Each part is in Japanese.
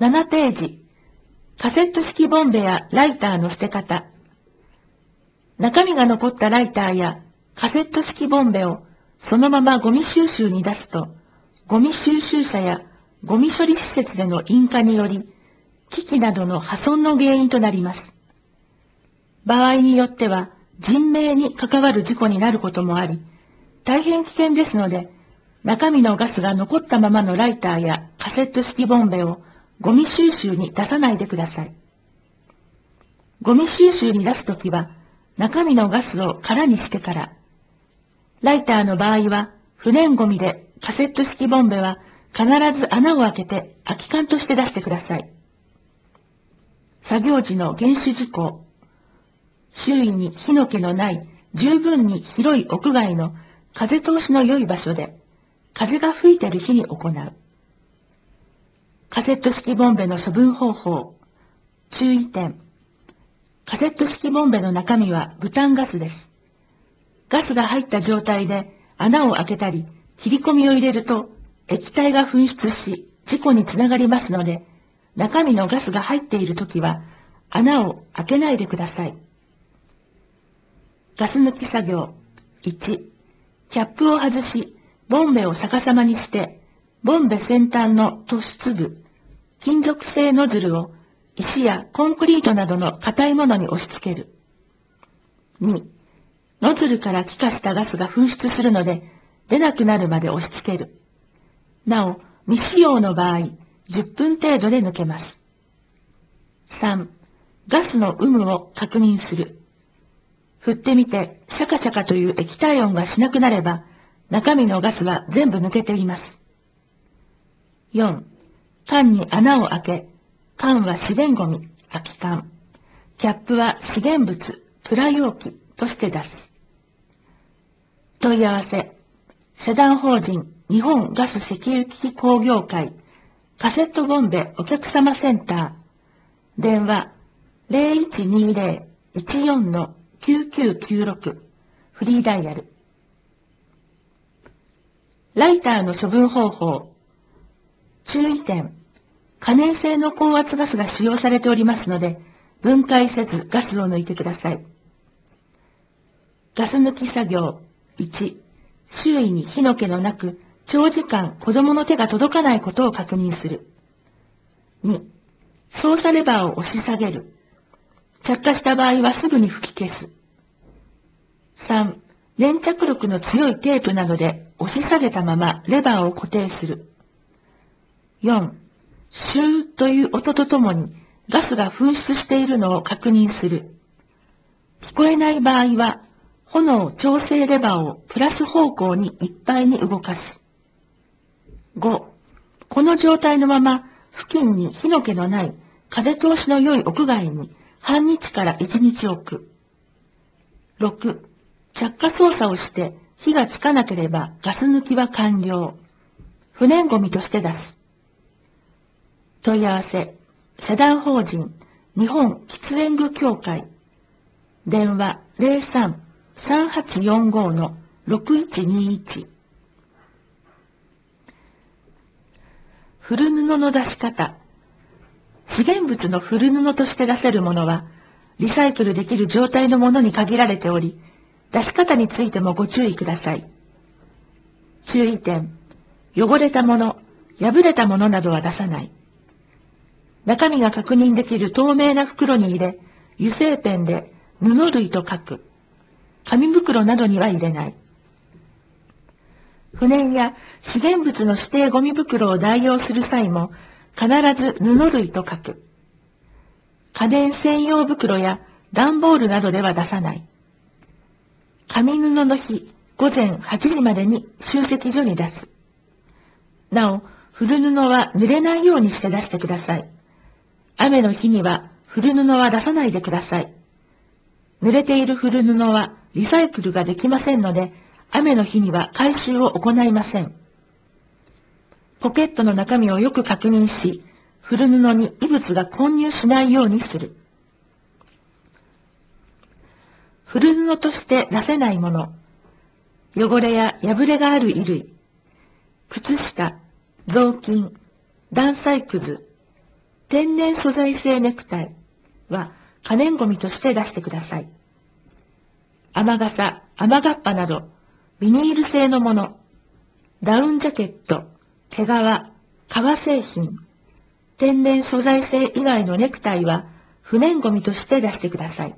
7ページ、カセット式ボンベやライターの捨て方。中身が残ったライターやカセット式ボンベをそのままゴミ収集に出すと、ゴミ収集車やゴミ処理施設での引火により、機器などの破損の原因となります。場合によっては人命に関わる事故になることもあり、大変危険ですので、中身のガスが残ったままのライターやカセット式ボンベをゴミ収集に出さないでください。ゴミ収集に出すときは、中身のガスを空にしてから、ライターの場合は不燃ゴミでカセット式ボンベは必ず穴を開けて空き缶として出してください。作業時の厳守事項。周囲に火の気のない十分に広い屋外の風通しの良い場所で、風が吹いている日に行う。カセット式ボンベの処分方法。注意点。カセット式ボンベの中身はブタンガスです。ガスが入った状態で穴を開けたり切り込みを入れると液体が噴出し事故につながりますので、中身のガスが入っているときは穴を開けないでください。ガス抜き作業。1、キャップを外し、ボンベを逆さまにして、ボンベ先端の突出部、金属製ノズルを石やコンクリートなどの硬いものに押し付ける。2、ノズルから気化したガスが噴出するので、出なくなるまで押し付ける。なお、未使用の場合、10分程度で抜けます。3、ガスの有無を確認する。振ってみて、シャカシャカという液体音がしなくなれば、中身のガスは全部抜けています。4、缶に穴を開け、缶は資源ゴミ、空き缶。キャップは資源物、プラ容器として出す。問い合わせ。社団法人日本ガス石油機器工業会カセットボンベお客様センター。電話 0120-14-9996 フリーダイヤル。ライターの処分方法。注意点。可燃性の高圧ガスが使用されておりますので、分解せずガスを抜いてください。ガス抜き作業。1、周囲に火の気のなく、長時間子供の手が届かないことを確認する。2、操作レバーを押し下げる。着火した場合はすぐに吹き消す。3、粘着力の強いテープなどで押し下げたままレバーを固定する。4、シューという音とともにガスが噴出しているのを確認する。聞こえない場合は、炎調整レバーをプラス方向にいっぱいに動かす。5、この状態のまま付近に火の気のない風通しの良い屋外に半日から1日置く。6、着火操作をして火がつかなければガス抜きは完了。不燃ゴミとして出す。問い合わせ。社団法人日本喫煙具協会。電話 03-3845-6121。古布の出し方。資源物の古布として出せるものは、リサイクルできる状態のものに限られており、出し方についてもご注意ください。注意点。汚れたもの、破れたものなどは出さない。中身が確認できる透明な袋に入れ、油性ペンで布類と書く。紙袋などには入れない。不燃や資源物の指定ゴミ袋を代用する際も、必ず布類と書く。家電専用袋や段ボールなどでは出さない。紙布の日、午前8時までに集積所に出す。なお、古布は濡れないようにして出してください。雨の日には古布は出さないでください。濡れている古布はリサイクルができませんので、雨の日には回収を行いません。ポケットの中身をよく確認し、古布に異物が混入しないようにする。古布として出せないもの。汚れや破れがある衣類。靴下、雑巾、断裁くず。 天然素材製ネクタイは可燃ごみとして出してください。雨傘、雨がっぱなど、ビニール製のもの、ダウンジャケット、毛皮、革製品、天然素材製以外のネクタイは不燃ごみとして出してください。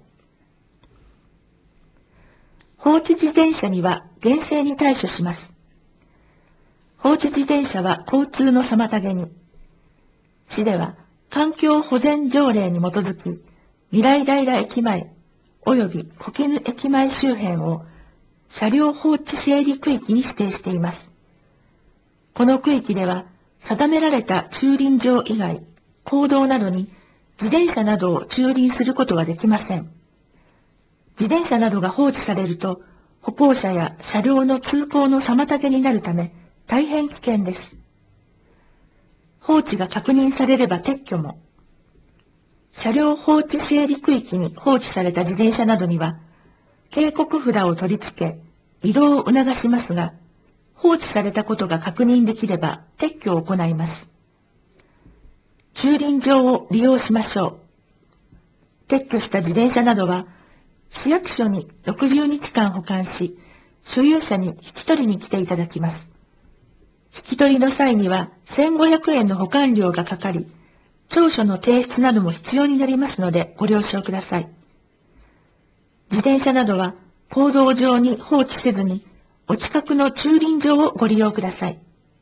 放置自転車には厳正に対処します。放置自転車は交通の妨げに。市では環境保全条例に基づき、未来平駅前及び小絹駅前周辺を車両放置整理区域に指定しています。この区域では定められた駐輪場以外、公道などに自転車などを駐輪することはできません。自転車などが放置されると、歩行者や車両の通行の妨げになるため、大変危険です。放置が確認されれば撤去も。車両放置整理区域に放置された自転車などには、警告札を取り付け、移動を促しますが、放置されたことが確認できれば撤去を行います。駐輪場を利用しましょう。撤去した自転車などは、市役所に60日間保管し、所有者に引き取りに来ていただきます。引き取りの際には1500円の保管料がかかり、調書の提出なども必要になりますのでご了承ください。自転車などは公道上に放置せずに、お近くの駐輪場をご利用ください。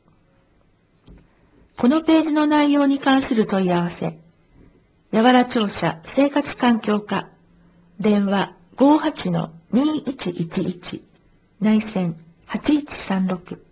このページの内容に関する問い合わせ、八原庁舎生活環境課、電話 58-2111、内線8136